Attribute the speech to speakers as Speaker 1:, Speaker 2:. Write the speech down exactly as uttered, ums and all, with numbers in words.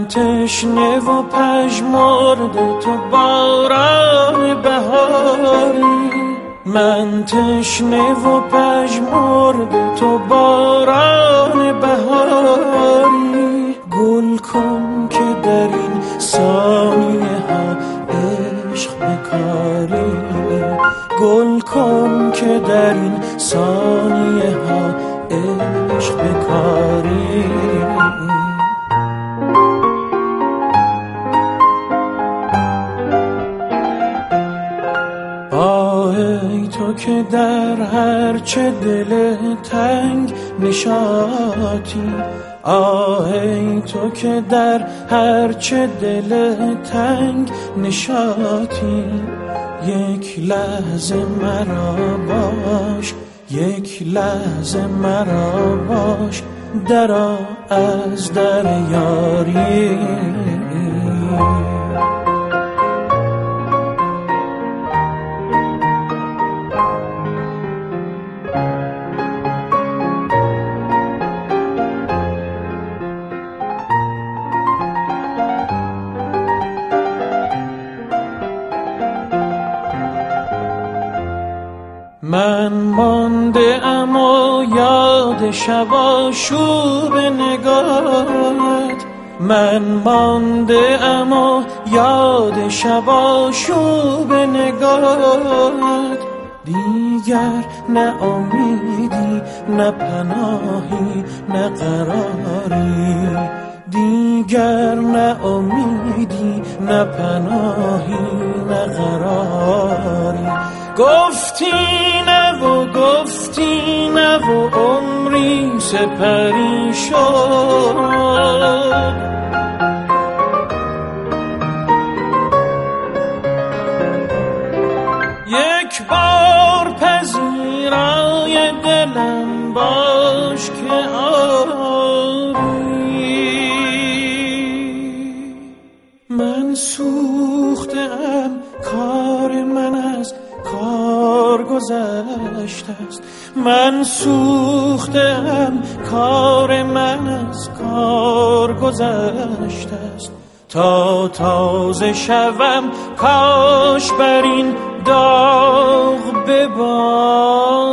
Speaker 1: تشنه و پژمرده تو باران بهاری، من تشنه و پژمرده تو باران بهاری. گل کن که در این ثانیه ها عشق بکاری، گل کن که در این ثانیه ها عشق بکاری. ای تو که در هر چه دل تنگ نشاطی، آه ای تو که در هر چه دل تنگ نشاطی. یک لحظه مرا باش، یک لحظه مرا باش، درآ از در یاری. من مانده ام و یاد شب آشوب نگاهت، من مانده ام و یاد شب آشوب نگاهت. دیگر نه امیدی نه پناهی نه قراری، دیگر نه امیدی نه پناهی نه قراری. گفتی نه و گفتی نه و عمری سپری شد. یک بار پذیرای دلم باش که آری. من سوختم، کار من از کار گذشته است. من سوختم، کار من از کار گذشته است. تا تازه شوم کاش بر این داغ ببارد.